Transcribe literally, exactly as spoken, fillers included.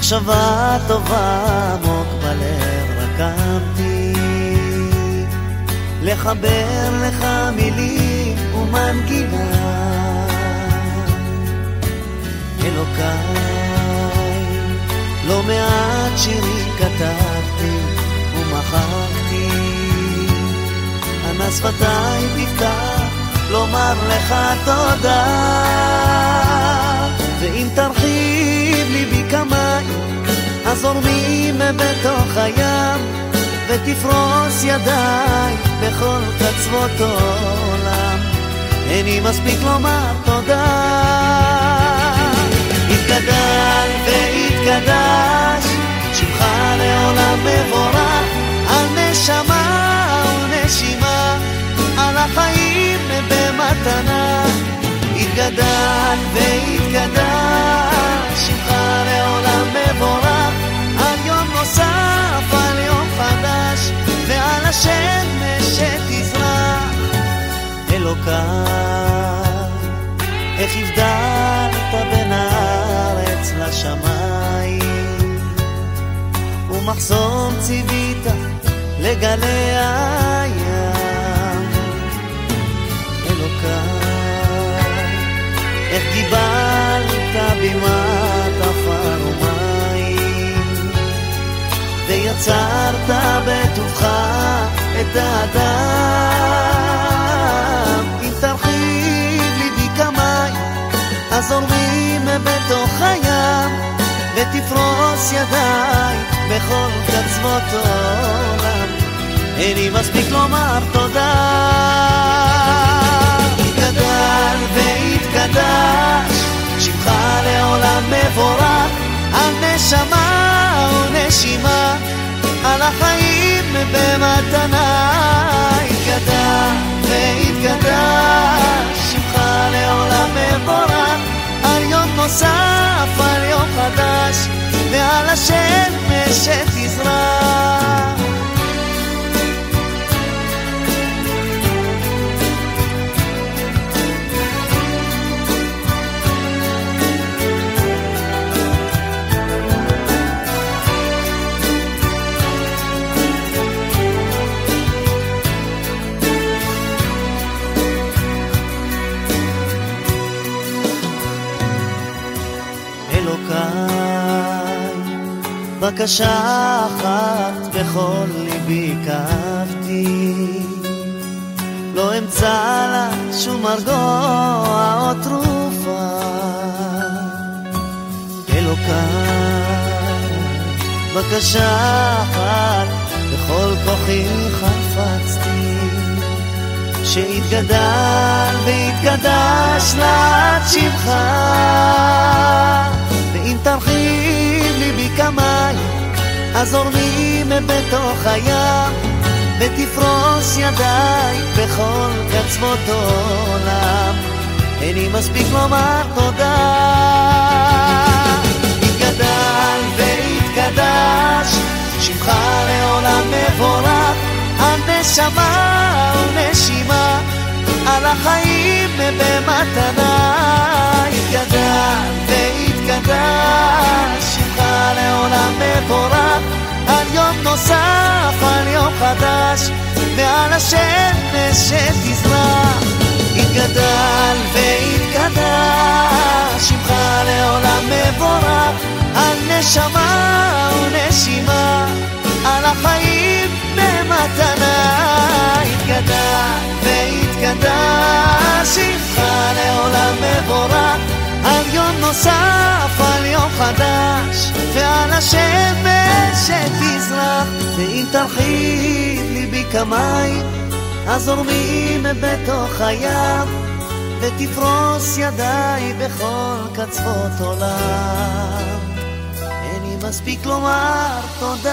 מחשבה טובה עמוק בלב רקמתי, לחבר לך מילים ומנגינה. אלוקיי, לא מעט שירים כתבתי ומחקתי, אנא שפתיי תפתח לומר לך תודה. ואם תרחיב ליבי כמים הזורמים בתוך הים, ותפרוס ידיי בכל קצוות עולם, איני מספיק לומר תודה. התגדל והתקדש שמך לעולם מבורך, על נשמה ונשימה, על החיים במתנה. התגדל והתקדש שמך לעולם מבורך, על יום נוסף, על יום חדש, ועל השמש שתזרח. אלוקיי, איך הבדלת בין הארץ לשמיים, ומחסום ציווית לגלי הים. אלוקיי, איך גיבלת בימת עפר ומים, ויצרת בטובך את האדם. אם תרחיב ליבי כמים הזורמים בתוך הים, ותפרוס ידיי בכל קצוות עולם, איני מספיק לומר תודה. התגדל והתקדש שמך לעולם מבורך, על נשמה ונשימה, על החיים במתנה. התגדל והתקדש שמך לעולם מבורך, על יום נוסף, על יום חדש, ועל השמש שתזרח. בקשה אחת בכל ליבי כאבתי, לא אמצא לה שום מרגוע או תרופה. אלוקיי, בקשה אחת בכל כוחי חפצתי, שיתגדל ויתקדש לעד שמך. ואם תרחיב ליבי כמים הזורמים בתוך הים, ותפרוס ידיי בכל קצוות עולם, איני מספיק לומר תודה. התגדל והתקדש שמך לעולם מבורך, על נשמה ונשימה, על החיים במתנה. התגדל והתקדש שמך לעולם מבורך, על יום נוסף, על יום חדש, ועל השמש שתזרח. התגדל והתקדש שמך לעולם מבורך, על נשמה ונשימה, על החיים במתנה. התגדל והתקדש שמך לעולם מבורך, על יום נוסף, על יום חדש, ועל השמש שתזרח. ואם תרחיב ליבי כמים הזורמים בתוך הים, ותפרוס ידיי בכל קצוות עולם, איני מספיק לומר תודה.